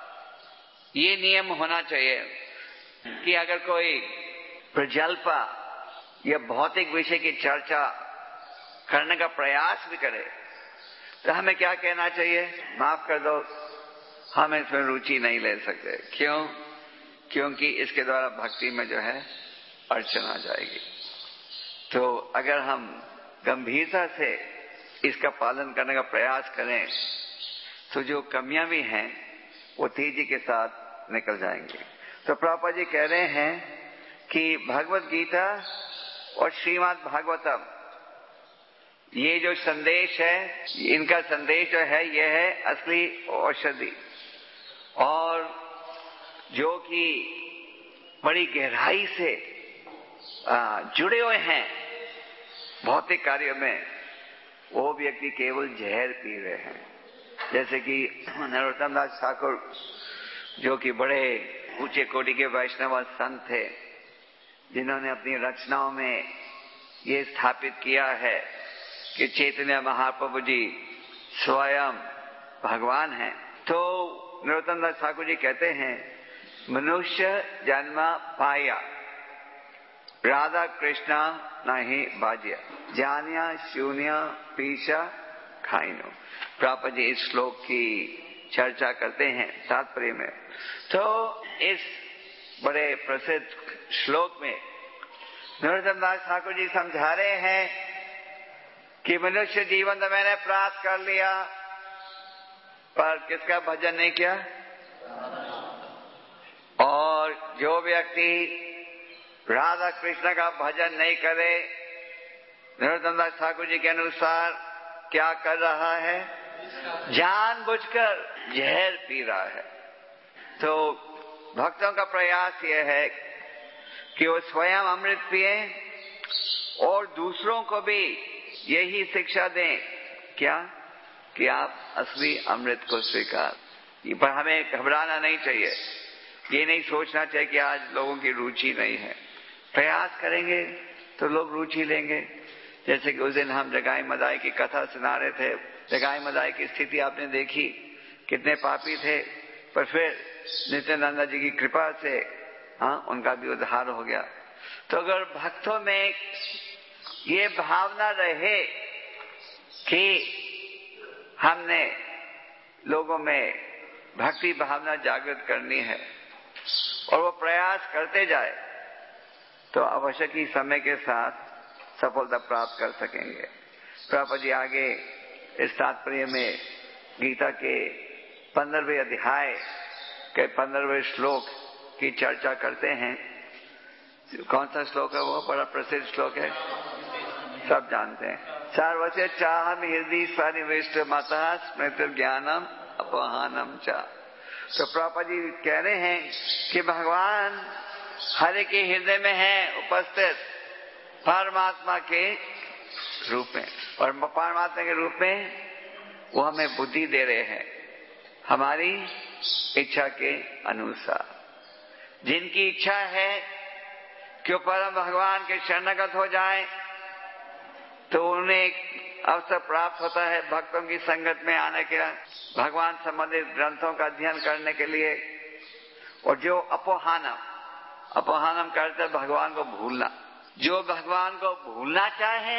ये नियम होना चाहिए कि अगर कोई प्रजल्पा या भौतिक विषय की चर्चा करने का प्रयास भी करे तो हमें क्या कहना चाहिए? माफ कर दो, हम इसमें रुचि नहीं ले सकते। क्यों? क्योंकि इसके द्वारा भक्ति में जो है अड़चन आ जाएगी। तो अगर हम गंभीरता से इसका पालन करने का प्रयास करें तो जो कमियां भी हैं वो तेजी के साथ निकल जाएंगी। तो प्रभुपाद जी कह रहे हैं कि भगवत गीता और श्रीमद् भागवतम, ये जो संदेश है, इनका संदेश जो है यह है असली औषधि, और जो कि बड़ी गहराई से आ, जुड़े हुए हैं भौतिक कार्यों में, वो व्यक्ति केवल जहर पी रहे हैं। जैसे कि नरोत्तम दास ठाकुर जो कि बड़े ऊंचे कोटि के वैष्णव संत थे, जिन्होंने अपनी रचनाओं में ये स्थापित किया है कि चैतन्य महाप्रभु जी स्वयं भगवान हैं। तो नरोत्तम दास ठाकुर जी कहते हैं, मनुष्य जन्म पाया राधा कृष्णा नहीं बाजिया, जानिया शून्य पीछा खाइनो। प्रभुपाद जी इस श्लोक की चर्चा करते हैं तात्पर्य में। तो इस बड़े प्रसिद्ध श्लोक में नरोत्तम दास ठाकुर जी समझा रहे हैं कि मनुष्य जीवन तो मैंने प्राप्त कर लिया, पर किसका भजन नहीं किया? और जो व्यक्ति राधा कृष्ण का भजन नहीं करे, नरोत्तम दास ठाकुर जी के अनुसार क्या कर रहा है? जानबूझकर जहर पी रहा है। तो भक्तों का प्रयास यह है कि वो स्वयं अमृत पिए और दूसरों को भी यही शिक्षा दें, क्या? कि आप असली अमृत को स्वीकार। पर हमें घबराना नहीं चाहिए, ये नहीं सोचना चाहिए कि आज लोगों की रुचि नहीं है। प्रयास करेंगे तो लोग रुचि लेंगे। जैसे कि उस दिन हम जगाई मदाई की कथा सुना रहे थे, जगाई मदाई की स्थिति आपने देखी, कितने पापी थे, पर फिर नित्यानंद जी की कृपा से हाँ उनका भी उद्धार हो गया। तो अगर भक्तों में ये भावना रहे कि हमने लोगों में भक्ति भावना जागृत करनी है और वो प्रयास करते जाए, तो अवश्य ही समय के साथ सफलता प्राप्त कर सकेंगे। प्रभुपाद जी आगे इस तात्पर्य में गीता के पंद्रहवें अध्याय के पंद्रहवें श्लोक की चर्चा करते हैं। कौन सा श्लोक है वो? बड़ा प्रसिद्ध श्लोक है, सब जानते हैं। सर्वस्य चाहम हृदय सन्निविष्ट मतः स्मृति ज्ञानम अपहानम चा। तो प्रभुपाद जी कह रहे हैं कि भगवान हर एक के हृदय में है उपस्थित परमात्मा के रूप में, और परमात्मा के रूप में वो हमें बुद्धि दे रहे हैं हमारी इच्छा के अनुसार। जिनकी इच्छा है कि परम भगवान के शरणागत हो जाए तो उन्हें एक अवसर प्राप्त होता है भक्तों की संगत में आने के, भगवान संबंधित ग्रंथों का अध्ययन करने के लिए। और जो अपोहानम, अपोहानम करते भगवान को भूलना, जो भगवान को भूलना चाहे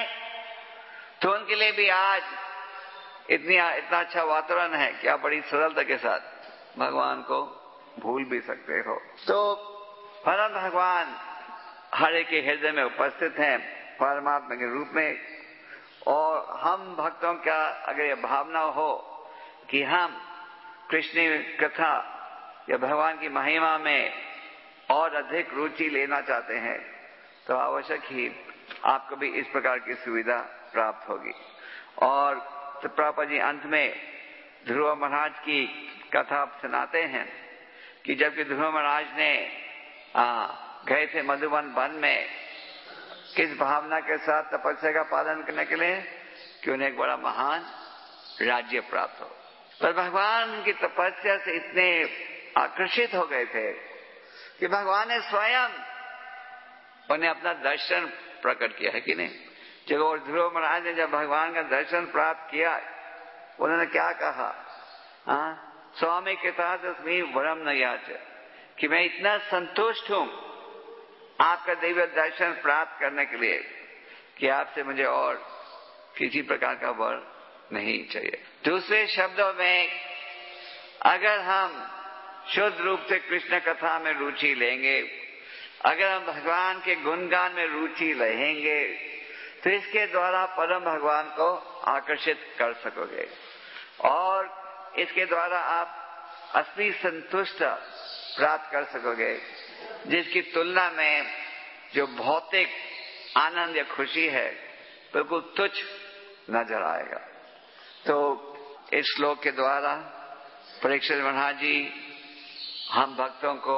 तो उनके लिए भी आज इतनी इतना अच्छा वातावरण है कि आप बड़ी सरलता के साथ भगवान को भूल भी सकते हो। तो परम भगवान हर एक के हृदय में उपस्थित हैं परमात्मा के रूप में। और हम भक्तों का अगर यह भावना हो कि हम कृष्ण कथा या भगवान की महिमा में और अधिक रुचि लेना चाहते हैं तो आवश्यक ही आपको भी इस प्रकार की सुविधा प्राप्त होगी। और तो प्रभुपाद जी अंत में ध्रुव महाराज की कथा सुनाते हैं कि जबकि ध्रुव महाराज ने आ, गए थे मधुबन वन में किस भावना के साथ तपस्या का पालन करने के लिए कि उन्हें एक बड़ा महान राज्य प्राप्त हो। पर भगवान की तपस्या से इतने आकर्षित हो गए थे कि भगवान ने स्वयं उन्हें अपना दर्शन प्रकट किया है कि नहीं। जब और ध्रुव महाराज ने जब भगवान का दर्शन प्राप्त किया उन्होंने क्या कहा? हाँ, स्वामी के साथ उसमें वरम न याच, कि मैं इतना संतुष्ट हूं आपका दिव्य दर्शन प्राप्त करने के लिए कि आपसे मुझे और किसी प्रकार का वर नहीं चाहिए। दूसरे शब्दों में, अगर हम शुद्ध रूप से कृष्ण कथा में रुचि लेंगे, अगर हम भगवान के गुणगान में रुचि रहेंगे तो इसके द्वारा परम भगवान को आकर्षित कर सकोगे और इसके द्वारा आप असली संतुष्ट प्राप्त कर सकोगे, जिसकी तुलना में जो भौतिक आनंद या खुशी है बिल्कुल तुच्छ नजर आएगा। तो इस श्लोक के द्वारा परीक्षित महाराज जी हम भक्तों को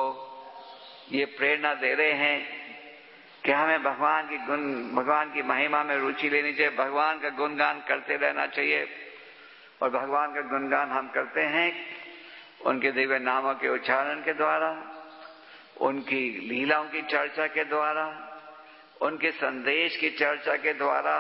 ये प्रेरणा दे रहे हैं कि हमें भगवान की गुण, भगवान की महिमा में रुचि लेनी चाहिए, भगवान का गुणगान करते रहना चाहिए। और भगवान का गुणगान हम करते हैं उनके दिव्य नामों के उच्चारण के द्वारा, उनकी लीलाओं की चर्चा के द्वारा, उनके संदेश की चर्चा के द्वारा।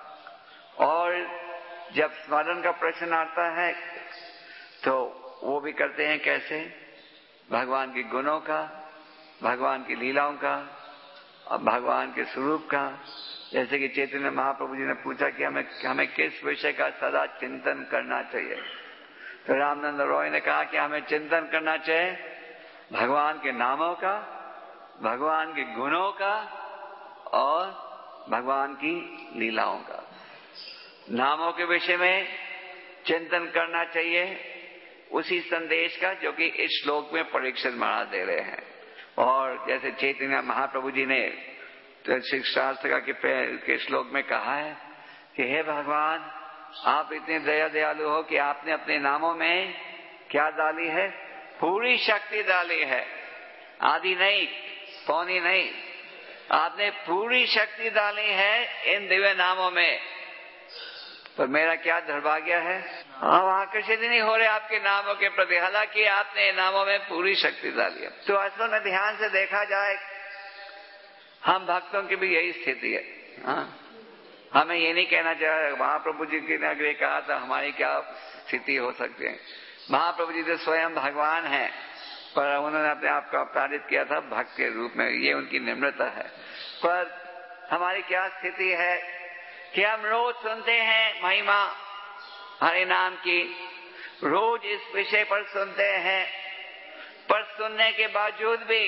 और जब स्मरण का प्रश्न आता है तो वो भी करते हैं कैसे? भगवान के गुणों का, भगवान की लीलाओं का और भगवान के स्वरूप का। जैसे कि चैतन्य महाप्रभु जी ने पूछा कि हमें हमें किस विषय का सदा चिंतन करना चाहिए, तो रामानंद रॉय ने कहा कि हमें चिंतन करना चाहिए भगवान के नामों का, भगवान के गुणों का और भगवान की लीलाओं का। नामों के विषय में चिंतन करना चाहिए उसी संदेश का जो कि इस श्लोक में परीक्षित महाराज दे रहे हैं। और जैसे चैतन्य महाप्रभु जी ने तो शिक्षास्त्र के, के श्लोक में कहा है कि हे भगवान, आप इतने दया दयालु हो कि आपने अपने नामों में क्या डाली है? पूरी शक्ति डाली है, आधी नहीं, पौनी नहीं, आपने पूरी शक्ति डाली है इन दिव्य नामों में। पर मेरा क्या दुर्भाग्य है, हम आकर्षित नहीं हो रहे आपके नामों के प्रति, हालांकि आपने नामों में पूरी शक्ति डाली है। तो असल में ध्यान से देखा जाए हम भक्तों की भी यही स्थिति है। हाँ? हमें ये नहीं कहना चाहिए महाप्रभु जी ने अगर कहा था हमारी क्या स्थिति हो सकती है। महाप्रभु जी तो स्वयं भगवान है, पर उन्होंने अपने आप को अवतारित किया था भक्त के रूप में, ये उनकी निम्रता है। पर हमारी क्या स्थिति है कि हम रोज सुनते हैं महिमा हरि नाम की, रोज इस विषय पर सुनते हैं, पर सुनने के बावजूद भी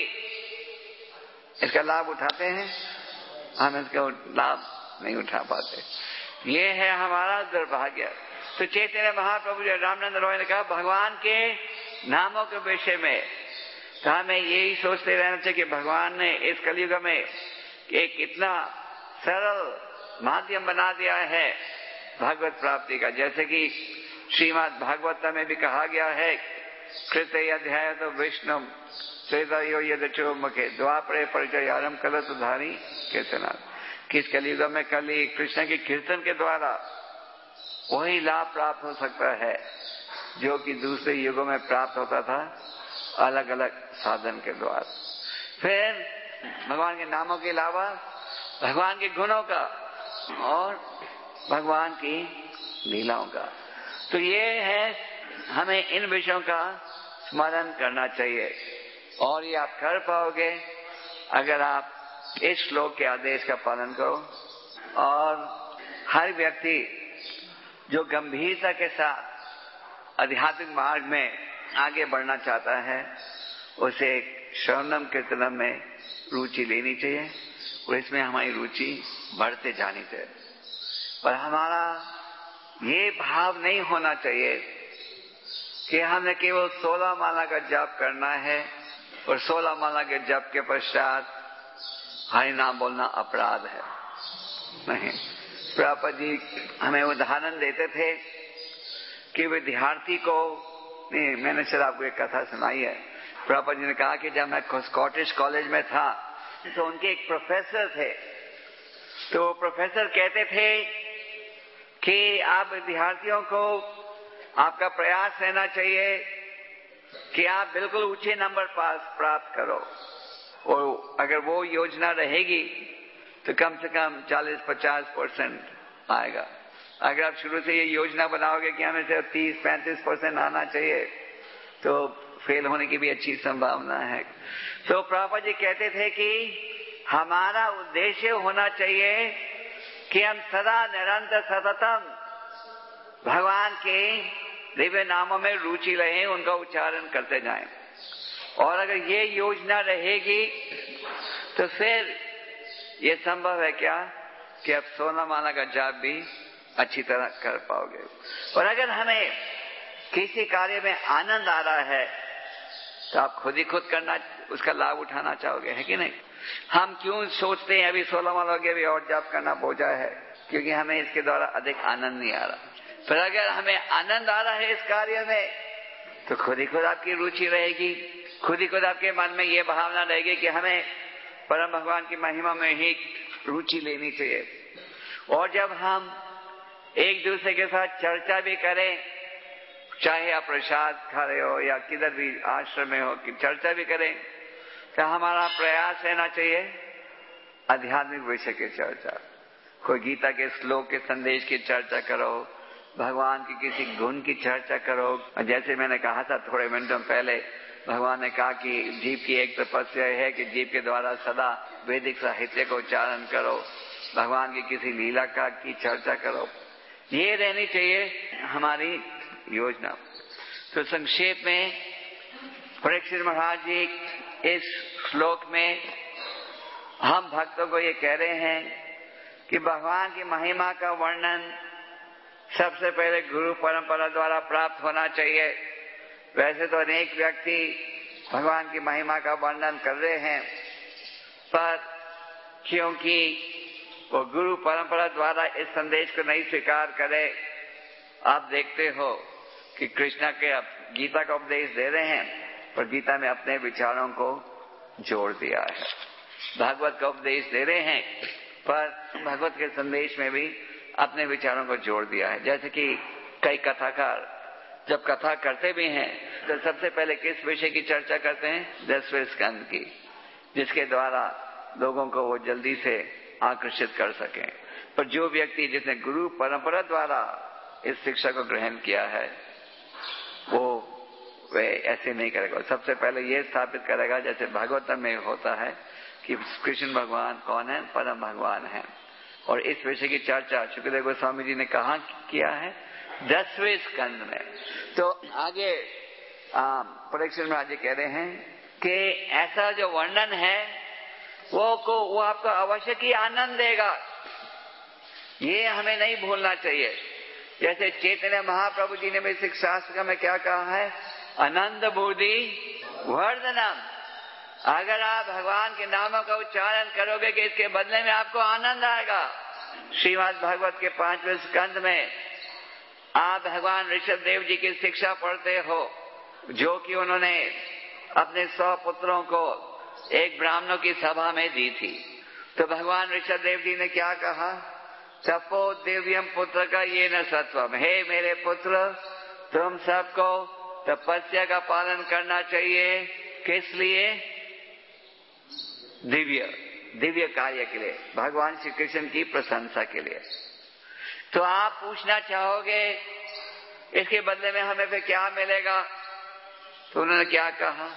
इसका लाभ उठाते हैं, हम इसका लाभ नहीं उठा पाते। ये है हमारा दुर्भाग्य। तो चैतन्य महाप्रभु जी रामानंद रॉय ने कहा भगवान के नामों के विषय में तो हमें यही सोचते रहना चाहिए कि भगवान ने इस कलयुग में एक इतना सरल माध्यम बना दिया है भगवत प्राप्ति का। जैसे कि श्रीमद् भागवत में भी कहा गया है, कृत्य अध्याय तो विष्णु त्रेतायो यदचो मुखे द्वापरे परिचयारम कलत धारी कीर्तना। किस कलयुग में कली कृष्ण के कीर्तन के द्वारा वही लाभ प्राप्त हो सकता है जो कि दूसरे युगों में प्राप्त होता था अलग अलग साधन के द्वारा। फिर भगवान के नामों के अलावा भगवान के गुणों का और भगवान की लीलाओं का। तो ये है, हमें इन विषयों का स्मरण करना चाहिए और ये आप कर पाओगे अगर आप इस श्लोक के आदेश का पालन करो। और हर व्यक्ति जो गंभीरता के साथ आध्यात्मिक मार्ग में आगे बढ़ना चाहता है उसे श्रवणम कीर्तनम में रुचि लेनी चाहिए और इसमें हमारी रुचि बढ़ते जानी चाहिए। पर हमारा ये भाव नहीं होना चाहिए कि हमें केवल सोलह माला का जप करना है और सोलह माला के जप के पश्चात हरि नाम बोलना अपराध है। नहीं, प्रभुपाद जी हमें उदाहरण देते थे कि विद्यार्थी को, नहीं मैंने सर आपको एक कथा सुनाई है। प्रभुपाद जी ने कहा कि जब मैं स्कॉटिश कॉलेज में था तो उनके एक प्रोफेसर थे, तो प्रोफेसर कहते थे कि आप विद्यार्थियों को आपका प्रयास रहना चाहिए कि आप बिल्कुल ऊंचे नंबर पास प्राप्त करो और अगर वो योजना रहेगी तो कम से कम चालीस पचास परसेंट आएगा। अगर आप शुरू से ये योजना बनाओगे कि हमें सिर्फ तीस पैंतीस परसेंट आना चाहिए तो फेल होने की भी अच्छी संभावना है। तो प्रभुपाद जी कहते थे कि हमारा उद्देश्य होना चाहिए कि हम सदा निरंतर सततम भगवान के दिव्य नामों में रुचि रहें, उनका उच्चारण करते जाएं। और अगर ये योजना रहेगी तो फिर ये संभव है क्या कि आप सोलह माला का जाप भी अच्छी तरह कर पाओगे। और अगर हमें किसी कार्य में आनंद आ रहा है तो आप खुद ही खुद करना, उसका लाभ उठाना चाहोगे, है कि नहीं? हम क्यों सोचते हैं अभी सोलह माला के भी और जाप करना बोझा है, क्योंकि हमें इसके द्वारा अधिक आनंद नहीं आ रहा। पर अगर हमें आनंद आ रहा है इस कार्य में तो खुद ही खुद आपकी रुचि रहेगी, खुद ही खुद आपके मन में ये भावना रहेगी कि हमें परम भगवान की महिमा में ही रुचि लेनी चाहिए। और जब हम एक दूसरे के साथ चर्चा भी करें, चाहे आप प्रसाद खा रहे हो या किधर भी आश्रम में हो, कि चर्चा भी करें, तो हमारा प्रयास रहना चाहिए आध्यात्मिक विषय की चर्चा। कोई गीता के श्लोक के संदेश की चर्चा करो, भगवान की किसी गुण की चर्चा करो। जैसे मैंने कहा था थोड़े मिनटों पहले, भगवान ने कहा कि जीव की एक तपस्या है कि जीव के द्वारा सदा वैदिक साहित्य का उच्चारण करो, भगवान की किसी लीला का की चर्चा करो। ये रहनी चाहिए हमारी योजना। तो संक्षेप में परीक्षित महाराज जी इस श्लोक में हम भक्तों को ये कह रहे हैं कि भगवान की महिमा का वर्णन सबसे पहले गुरु परंपरा द्वारा प्राप्त होना चाहिए। वैसे तो अनेक व्यक्ति भगवान की महिमा का वर्णन कर रहे हैं, पर क्योंकि वो गुरु परंपरा द्वारा इस संदेश को नहीं स्वीकार करे, आप देखते हो कि कृष्ण के अब गीता का उपदेश दे रहे हैं पर गीता में अपने विचारों को जोड़ दिया है। भागवत का उपदेश दे रहे हैं पर भागवत के संदेश में भी अपने विचारों को जोड़ दिया है। जैसे कि कई कथाकार जब कथा करते भी हैं तो सबसे पहले किस विषय की चर्चा करते हैं? दसवें स्कंद की, जिसके द्वारा लोगों को वो जल्दी से आकर्षित कर सकें। पर जो व्यक्ति जिसने गुरु परंपरा द्वारा इस शिक्षा को ग्रहण किया है वो वे ऐसे नहीं करेगा। सबसे पहले ये स्थापित करेगा, जैसे भागवतम में होता है कि कृष्ण भगवान कौन है? परम भगवान है। और इस विषय की चर्चा शुक्रदेव गोस्वामी जी ने कहा किया है? दसवें स्कंद में। तो आगे परीक्षित महाराज जी कह रहे हैं कि ऐसा जो वर्णन है वो को वो आपको अवश्य ही आनंद देगा, ये हमें नहीं भूलना चाहिए। जैसे चैतन्य महाप्रभु जी ने भी शिक्षा शास्त्र में क्या कहा है? आनंद बुद्धि वर्धनम। अगर आप भगवान के नामों का उच्चारण करोगे कि इसके बदले में आपको आनंद आएगा। श्रीमद् भागवत के पांचवें स्कंद में आप भगवान ऋषभ देव जी की शिक्षा पढ़ते हो, जो कि उन्होंने अपने सौ पुत्रों को एक ब्राह्मणों की सभा में दी थी। तो भगवान ऋषभ देव जी ने क्या कहा? तपो दिव्यम पुत्र का ये न सत्वम। हे मेरे पुत्र, तुम सबको तपस्या का पालन करना चाहिए। किस लिए? दिव्य दिव्य कार्य के लिए, भगवान श्री कृष्ण की प्रशंसा के लिए। तो आप पूछना चाहोगे इसके बदले में हमें फिर क्या मिलेगा? तो उन्होंने क्या कहा?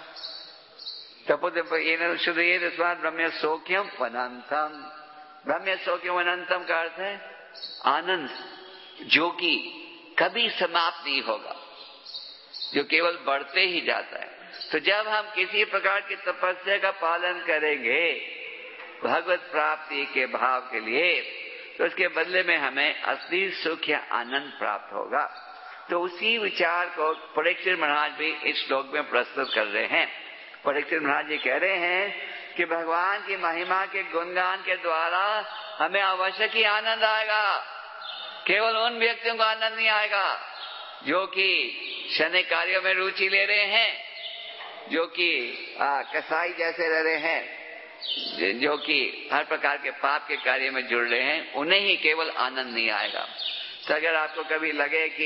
तपोदे शुद्ध ये ब्रह्म सौख्यम वनंतम। ब्रह्म सौख्यम वनंतम का अर्थ है आनंद, जो कि कभी समाप्त नहीं होगा, जो केवल बढ़ते ही जाता है। तो जब हम किसी प्रकार की तपस्या का पालन करेंगे भगवत प्राप्ति के भाव के लिए, तो उसके बदले में हमें असली सुख या आनंद प्राप्त होगा। तो उसी विचार को परीक्षित महाराज भी इस श्लोक में प्रस्तुत कर रहे हैं। परीक्षित महाराज जी कह रहे हैं कि भगवान की महिमा के गुणगान के द्वारा हमें अवश्य ही आनंद आएगा। केवल उन व्यक्तियों को आनंद नहीं आएगा जो कि क्षणिक कार्यों में रुचि ले रहे हैं, जो कि कसाई जैसे रह रहे हैं, जो कि हर प्रकार के पाप के कार्य में जुड़ रहे हैं, उन्हें ही केवल आनंद नहीं आएगा। तो अगर आपको कभी लगे कि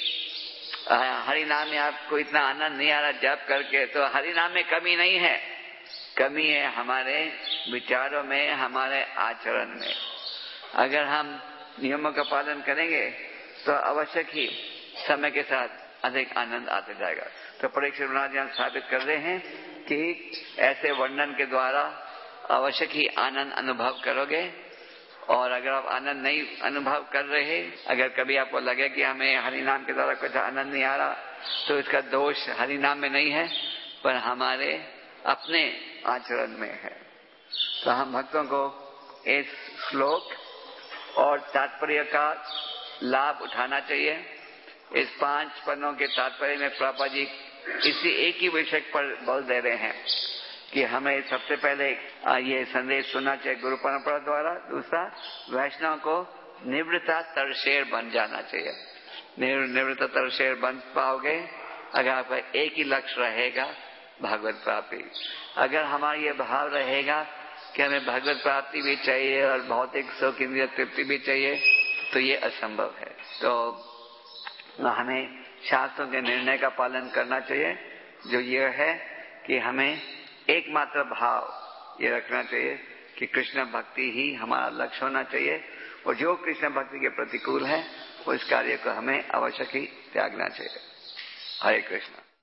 हरि नाम में आपको इतना आनंद नहीं आ रहा जप करके, तो हरि नाम में कमी नहीं है, कमी है हमारे विचारों में, हमारे आचरण में। अगर हम नियमों का पालन करेंगे तो अवश्य ही समय के साथ अधिक आनंद आते जाएगा। तो परीक्षित महाराज यहाँ स्थापित कर रहे हैं कि ऐसे वर्णन के द्वारा अवश्य ही आनंद अनुभव करोगे। और अगर आप आनंद नहीं अनुभव कर रहे, अगर कभी आपको लगे कि हमें हरि नाम के द्वारा कुछ आनंद नहीं आ रहा, तो इसका दोष हरि नाम में नहीं है, पर हमारे अपने आचरण में है। तो हम भक्तों को इस श्लोक और तात्पर्य का लाभ उठाना चाहिए। इस पांच पन्नों के तात्पर्य में प्रभुपाद जी इसी एक ही विषय पर बल दे रहे हैं कि हमें सबसे पहले ये संदेश सुनना चाहिए गुरु परंपरा द्वारा। दूसरा, वैष्णव को निवृत्ता तरशेर बन जाना चाहिए। निवृत्ता तरशेर बन पाओगे अगर आपका एक ही लक्ष्य रहेगा भगवत प्राप्ति। अगर हमारा ये भाव रहेगा कि हमें भगवत प्राप्ति भी चाहिए और भौतिक सुख इंद्रिय तृप्ति भी चाहिए, तो ये असंभव है। तो हमें शास्त्रों के निर्णय का पालन करना चाहिए, जो ये है कि हमें एकमात्र भाव ये रखना चाहिए कि कृष्ण भक्ति ही हमारा लक्ष्य होना चाहिए, और जो कृष्ण भक्ति के प्रतिकूल है उस कार्य को हमें अवश्य ही त्यागना चाहिए। हरे कृष्ण।